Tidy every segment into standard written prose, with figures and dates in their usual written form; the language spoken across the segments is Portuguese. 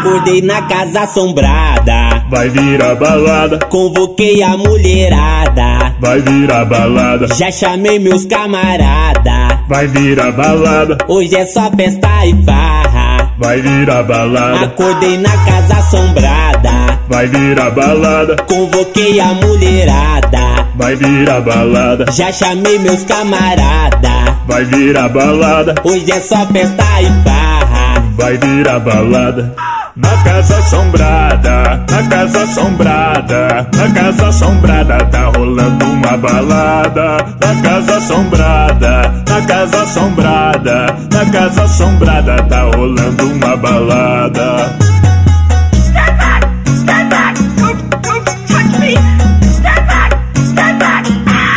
Acordei na casa assombrada, vai virar balada. convoquei a mulherada, Vai virar balada, já chamei meus camarada. vai virar balada. Hoje é só festa e farra. Vai virar balada, Acordei na casa assombrada, vai virar balada. convoquei a mulherada, Vai virar balada, já chamei meus camarada. vai virar balada. Hoje é só festa e farra. Vai virar balada. Na casa assombrada, na casa assombrada, na casa assombrada tá rolando uma balada. Na casa assombrada, na casa assombrada, na casa assombrada tá rolando uma balada. Stand back, don't touch me. Stand back,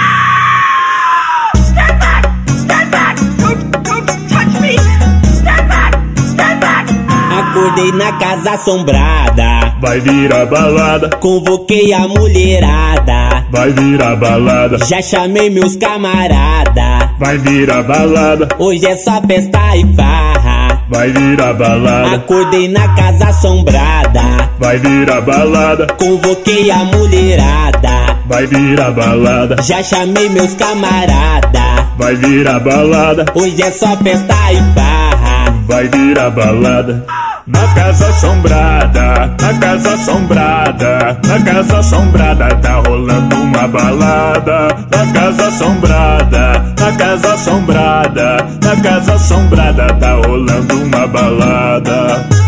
stand back, don't touch me. Stand back. Acordei na casa assombrada, Vai virar balada, convoquei a mulherada, vai virar balada, já chamei meus camarada. vai virar balada, Hoje é só festa e farra. vai virar balada, Acordei na casa assombrada, vai virar balada, convoquei a mulherada, vai virar balada, já chamei meus camarada. vai virar balada, Hoje é só festa e farra. vai virar balada. Na casa assombrada, na casa assombrada, na casa assombrada tá rolando uma balada. Na casa assombrada, na casa assombrada, na casa assombrada tá rolando uma balada.